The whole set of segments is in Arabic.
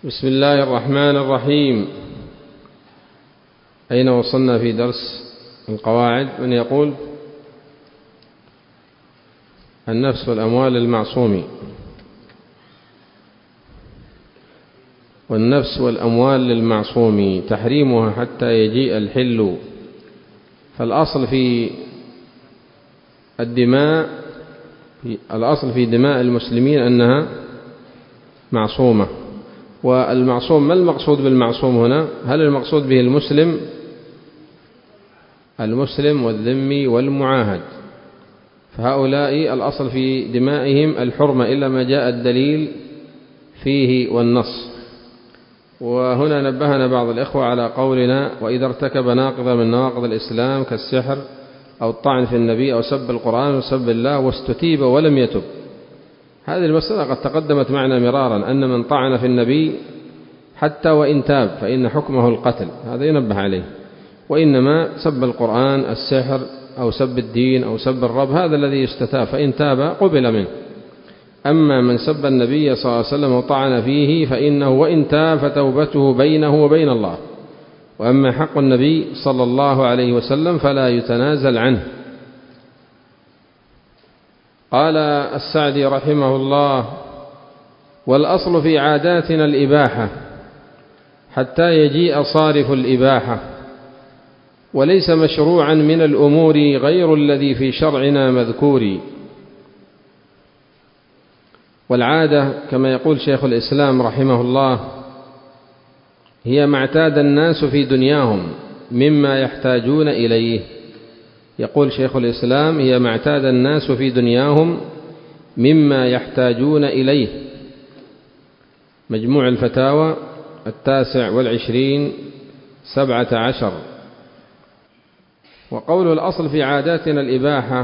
بسم الله الرحمن الرحيم. أين وصلنا في درس القواعد؟ من يقول؟ النفس والأموال للمعصوم. والنفس والأموال للمعصوم تحريمها حتى يجيء الحل. فالأصل في الدماء، الأصل في دماء المسلمين أنها معصومة. والمعصوم، ما المقصود بالمعصوم هنا؟ هل المقصود به المسلم والذمي والمعاهد؟ فهؤلاء الأصل في دمائهم الحرمة إلا ما جاء الدليل فيه والنص. وهنا نبهنا بعض الإخوة على قولنا: وإذا ارتكب ناقضا من نواقض الإسلام كالسحر أو الطعن في النبي أو سب القرآن وسب الله واستتيب ولم يتب. هذه المسألة قد تقدمت معنا مرارا، أن من طعن في النبي حتى وإن تاب فإن حكمه القتل، هذا ينبه عليه. وإنما سب القرآن، السحر، أو سب الدين، أو سب الرب، هذا الذي يستتاب، فإن تاب قبل منه. أما من سب النبي صلى الله عليه وسلم وطعن فيه فإنه وإن تاب فتوبته بينه وبين الله. وأما حق النبي صلى الله عليه وسلم فلا يتنازل عنه. قال السعدي رحمه الله: والأصل في عاداتنا الإباحة حتى يجيء صارف الإباحة، وليس مشروعا من الأمور غير الذي في شرعنا مذكور. والعادة كما يقول شيخ الإسلام رحمه الله هي ما اعتاد الناس في دنياهم مما يحتاجون إليه. يقول شيخ الإسلام: هي ما اعتاد الناس في دنياهم مما يحتاجون إليه. مجموع الفتاوى 29 17. وقول الأصل في عاداتنا الإباحة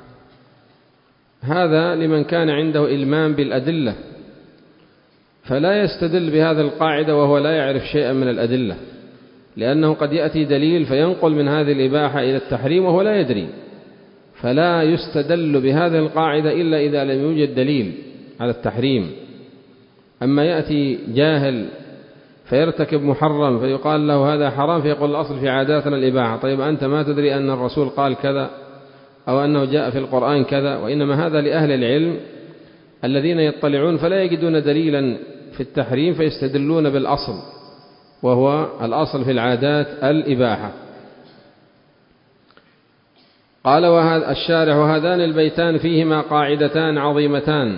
هذا لمن كان عنده إلمام بالأدلة، فلا يستدل بهذا القاعدة وهو لا يعرف شيئا من الأدلة، لأنه قد يأتي دليل فينقل من هذه الإباحة إلى التحريم وهو لا يدري، فلا يستدل بهذه القاعدة إلا إذا لم يوجد دليل على التحريم. أما يأتي جاهل فيرتكب محرم فيقال له هذا حرام، فيقول الأصل في عاداتنا الإباحة. طيب أنت ما تدري أن الرسول قال كذا أو أنه جاء في القرآن كذا؟ وإنما هذا لأهل العلم الذين يطلعون فلا يجدون دليلا في التحريم فيستدلون بالأصل، وهو الأصل في العادات الإباحة. قال الشارح: وهذان البيتان فيهما قاعدتان عظيمتان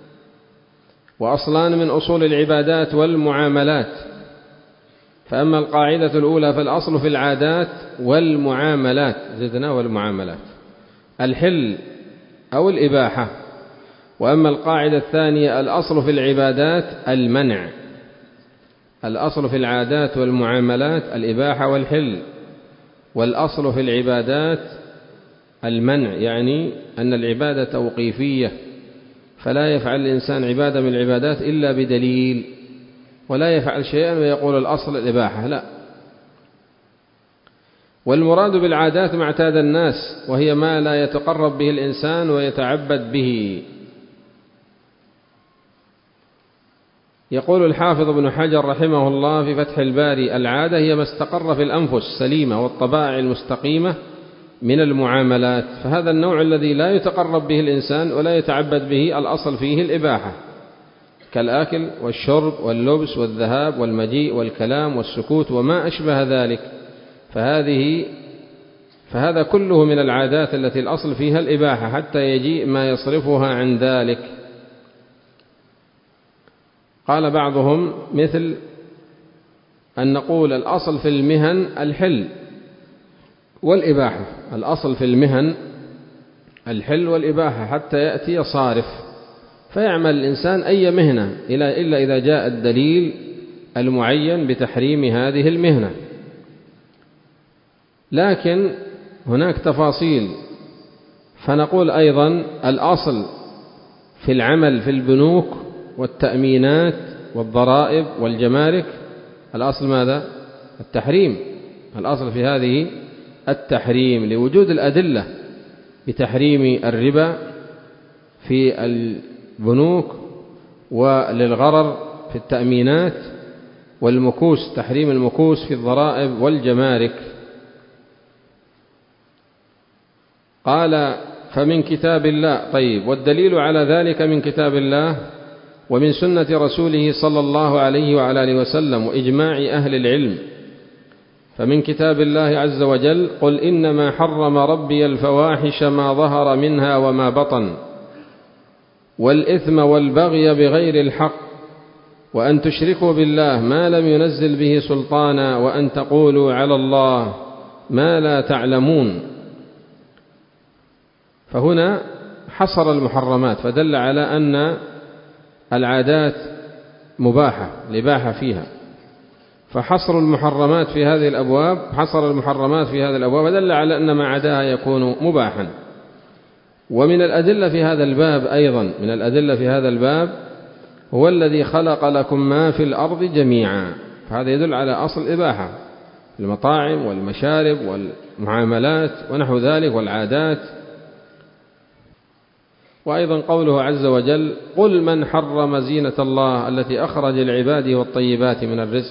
وأصلان من أصول العبادات والمعاملات. فأما القاعدة الأولى فالأصل في العادات والمعاملات، زدنا والمعاملات، الحل أو الإباحة. وأما القاعدة الثانية الأصل في العبادات المنع. الأصل في العادات والمعاملات الإباحة والحل، والأصل في العبادات المنع، يعني أن العبادة توقيفية، فلا يفعل الإنسان عبادة من العبادات إلا بدليل، ولا يفعل شيئا ويقول الأصل الإباحة، لا. والمراد بالعادات ما اعتاد الناس، وهي ما لا يتقرب به الإنسان ويتعبد به. يقول الحافظ ابن حجر رحمه الله في فتح الباري: العادة هي ما استقر في الأنفس السليمة والطبائع المستقيمة من المعاملات، فهذا النوع الذي لا يتقرب به الإنسان ولا يتعبد به الأصل فيه الإباحة، كالآكل والشرب واللبس والذهاب والمجيء والكلام والسكوت وما أشبه ذلك. فهذا كله من العادات التي الأصل فيها الإباحة حتى يجيء ما يصرفها عن ذلك. قال بعضهم: مثل أن نقول الأصل في المهن الحل والإباحة. الأصل في المهن الحل والإباحة حتى يأتي صارف فيعمل الإنسان أي مهنة إلا إذا جاء الدليل المعين بتحريم هذه المهنة. لكن هناك تفاصيل، فنقول أيضا الأصل في العمل في البنوك والتأمينات والضرائب والجمارك، الأصل ماذا؟ التحريم. الأصل في هذه التحريم لوجود الأدلة بتحريم الربا في البنوك وللغرر في التأمينات والمكوس، تحريم المكوس في الضرائب والجمارك. قال فمن كتاب الله. طيب، والدليل على ذلك من كتاب الله ومن سنة رسوله صلى الله عليه وعلى آله وسلم وإجماع أهل العلم. فمن كتاب الله عز وجل: قل إنما حرم ربي الفواحش ما ظهر منها وما بطن والإثم والبغي بغير الحق وأن تشركوا بالله ما لم ينزل به سلطانا وأن تقولوا على الله ما لا تعلمون. فهنا حصر المحرمات فدل على أن العادات مباحة، الإباحة فيها، فحصر المحرمات في هذه الأبواب، حصر المحرمات في هذه الأبواب دل على أن ما عداها يكون مباحا. ومن الأدلة في هذا الباب أيضا، من الأدلة في هذا الباب هو الذي خلق لكم ما في الأرض جميعا، فهذا يدل على أصل الإباحة، المطاعم والمشارب والمعاملات ونحو ذلك والعادات. وأيضا قوله عز وجل: قل من حرم زينة الله التي أخرج لعباده والطيبات من الرزق.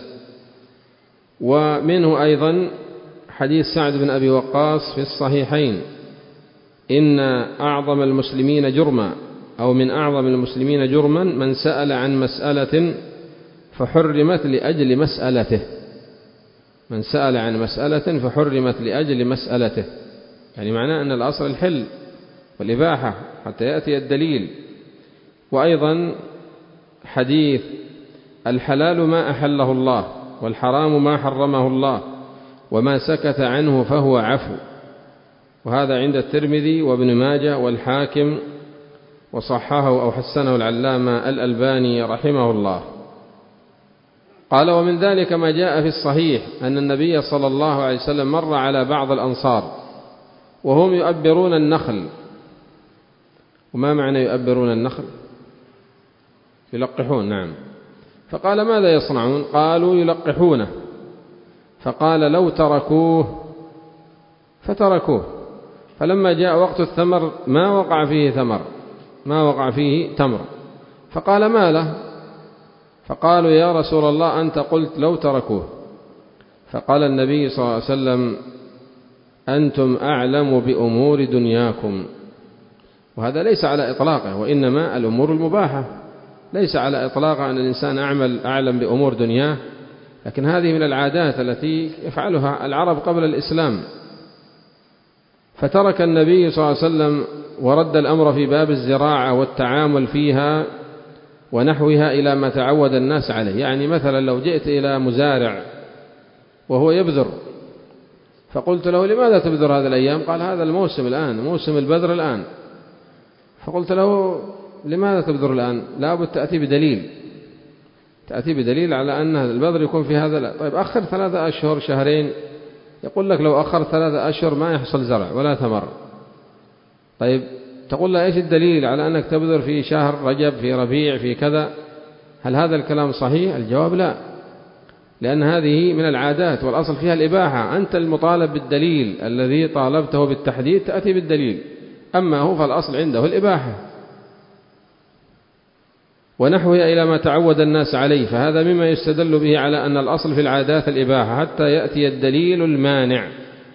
ومنه أيضا حديث سعد بن أبي وقاص في الصحيحين: إن أعظم المسلمين جرما، أو من أعظم المسلمين جرما من سأل عن مسألة فحرمت لأجل مسألته، من سأل عن مسألة فحرمت لأجل مسألته، يعني معناه أن الأصل الحل والإباحة حتى يأتي الدليل. وأيضا حديث: الحلال ما أحله الله والحرام ما حرمه الله وما سكت عنه فهو عفو. وهذا عند الترمذي وابن ماجه والحاكم، وصححه أو حسنه العلامة الألباني رحمه الله. قال: ومن ذلك ما جاء في الصحيح أن النبي صلى الله عليه وسلم مر على بعض الأنصار وهم يؤبرون النخل. وما معنى يؤبرون النخل؟ يلقحون، نعم. فقال: ماذا يصنعون؟ قالوا: يلقحونه. فقال: لو تركوه. فتركوه. فلما جاء وقت الثمر ما وقع فيه ثمر، ما وقع فيه تمر. فقال: ما له؟ فقالوا: يا رسول الله أنت قلت لو تركوه. فقال النبي صلى الله عليه وسلم: أنتم أعلم بأمور دنياكم. وهذا ليس على إطلاقه، وإنما الأمور المباحة، ليس على إطلاقه أن الإنسان أعلم بأمور دنياه، لكن هذه من العادات التي يفعلها العرب قبل الإسلام. فترك النبي صلى الله عليه وسلم ورد الأمر في باب الزراعة والتعامل فيها ونحوها إلى ما تعود الناس عليه. يعني مثلا لو جئت إلى مزارع وهو يبذر فقلت له: لماذا تبذر هذه الأيام؟ قال: هذا الموسم الآن، موسم البذر الآن. فقلت له: لماذا تبذر الآن؟ لابد تأتي بدليل، تأتي بدليل على أن البذر يكون في هذا. طيب أخر 3 أشهر، شهرين. يقول لك: لو أخر 3 أشهر ما يحصل زرع ولا ثمر. طيب تقول له: إيش الدليل على أنك تبذر في شهر رجب، في ربيع، في كذا؟ هل هذا الكلام صحيح؟ الجواب لا، لأن هذه من العادات والأصل فيها الإباحة. أنت المطالب بالدليل الذي طالبته بالتحديد، تأتي بالدليل، أما هو فالأصل عنده الإباحة ونحوها إلى ما تعود الناس عليه. فهذا مما يستدل به على أن الأصل في العادات الإباحة حتى يأتي الدليل المانع.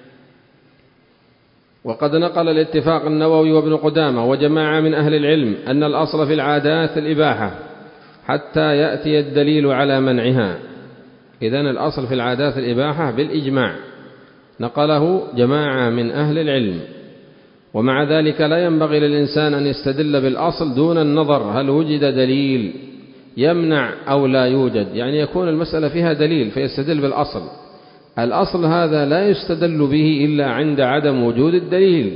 وقد نقل الاتفاق النووي وابن قدامة وجماعة من أهل العلم أن الأصل في العادات الإباحة حتى يأتي الدليل على منعها. إذن الأصل في العادات الإباحة بالإجماع، نقله جماعة من أهل العلم. ومع ذلك لا ينبغي للإنسان أن يستدل بالأصل دون النظر هل وجد دليل يمنع أو لا يوجد، يعني يكون المسألة فيها دليل فيستدل بالأصل. الأصل هذا لا يستدل به إلا عند عدم وجود الدليل.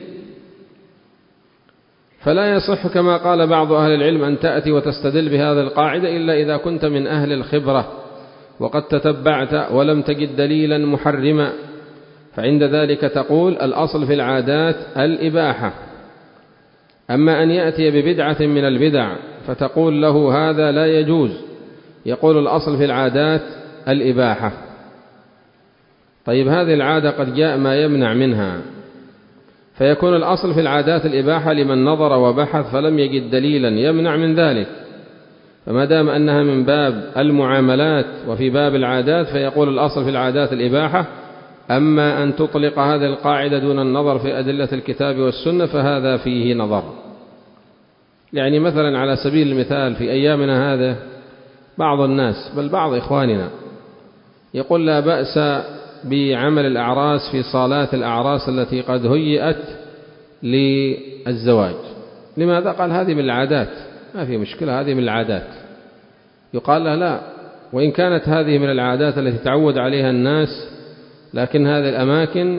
فلا يصح كما قال بعض أهل العلم أن تأتي وتستدل بهذه القاعدة إلا إذا كنت من أهل الخبرة وقد تتبعت ولم تجد دليلا محرما، فعند ذلك تقول الأصل في العادات الإباحة. أما أن يأتي ببدعة من البدع فتقول له هذا لا يجوز، يقول الأصل في العادات الإباحة. طيب هذه العادة قد جاء ما يمنع منها، فيكون الأصل في العادات الإباحة لمن نظر وبحث فلم يجد دليلا يمنع من ذلك، فما دام أنها من باب المعاملات وفي باب العادات فيقول الأصل في العادات الإباحة. أما أن تطلق هذه القاعدة دون النظر في أدلة الكتاب والسنة فهذا فيه نظر. يعني مثلا على سبيل المثال في أيامنا هذا بعض الناس بل بعض إخواننا يقول لا بأس بعمل الأعراس في صالات الأعراس التي قد هيئت للزواج. لماذا؟ قال هذه من العادات، ما في مشكلة، هذه من العادات. يقال له لا، وإن كانت هذه من العادات التي تعود عليها الناس، لكن هذه الأماكن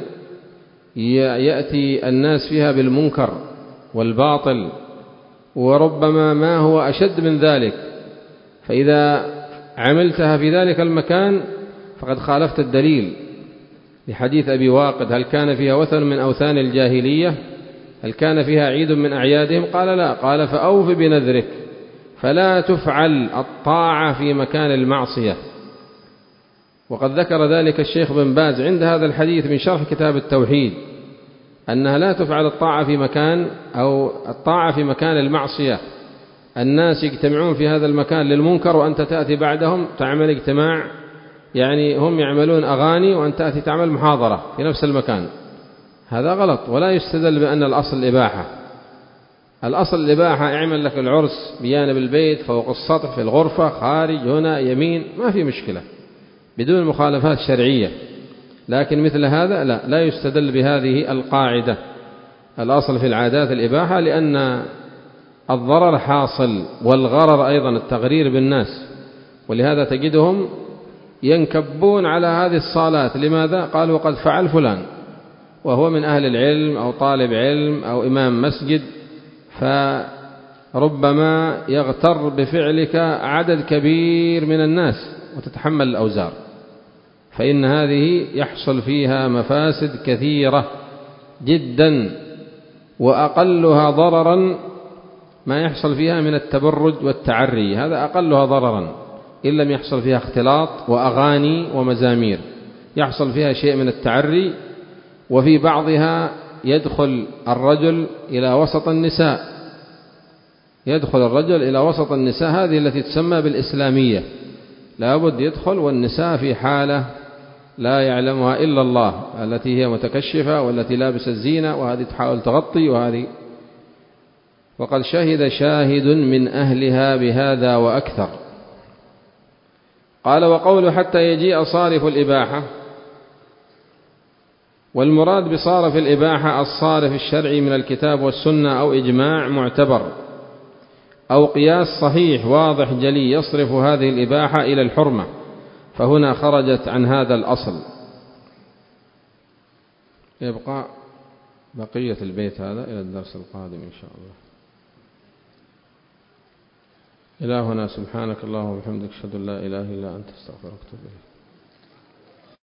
يأتي الناس فيها بالمنكر والباطل، وربما ما هو أشد من ذلك، فإذا عملتها في ذلك المكان فقد خالفت الدليل لحديث أبي واقد: هل كان فيها وثن من أوثان الجاهلية؟ هل كان فيها عيد من أعيادهم؟ قال لا. قال فأوف بنذرك، فلا تفعل الطاعة في مكان المعصية. وقد ذكر ذلك الشيخ بن باز عند هذا الحديث من شرح كتاب التوحيد أنها لا تفعل الطاعة في مكان، أو الطاعة في مكان المعصية. الناس يجتمعون في هذا المكان للمنكر وأنت تأتي بعدهم تعمل اجتماع، يعني هم يعملون أغاني وأنت تأتي تعمل محاضرة في نفس المكان، هذا غلط. ولا يستدل بأن الأصل الإباحة. الأصل الإباحة، اعمل لك العرس بجانب البيت، فوق السطح، في الغرفة، خارج، هنا، يمين، ما في مشكلة بدون مخالفات شرعية. لكن مثل هذا لا يستدل بهذه القاعدة. الأصل في العادات الإباحة، لأن الضرر حاصل والغرر أيضا التغرير بالناس، ولهذا تجدهم ينكبون على هذه الصالات. لماذا؟ قالوا قد فعل فلان، وهو من أهل العلم أو طالب علم أو إمام مسجد، فربما يغتر بفعلك عدد كبير من الناس وتتحمل الأوزار. فإن هذه يحصل فيها مفاسد كثيرة جدا، وأقلها ضررا ما يحصل فيها من التبرج والتعري، هذا أقلها ضررا، إن لم يحصل فيها اختلاط وأغاني ومزامير. يحصل فيها شيء من التعري، وفي بعضها يدخل الرجل إلى وسط النساء، هذه التي تسمى بالإسلامية، لا بد يدخل والنساء في حالة لا يعلمها إلا الله، التي هي متكشفة والتي لابس الزينة، وهذه تحاول تغطي، وهذه. وقد شهد شاهد من أهلها بهذا وأكثر. قال: وقوله حتى يجيء صارف الإباحة، والمراد بصارف الإباحة الصارف الشرعي من الكتاب والسنة، أو إجماع معتبر، أو قياس صحيح واضح جلي يصرف هذه الإباحة إلى الحرمة، فهنا خرجت عن هذا الأصل. يبقى بقية البيت هذا إلى الدرس القادم إن شاء الله. إلهنا سبحانك اللهم وبحمدك، أشهد أن لا إله إلا أنت، أستغفرك وأتوب إليك.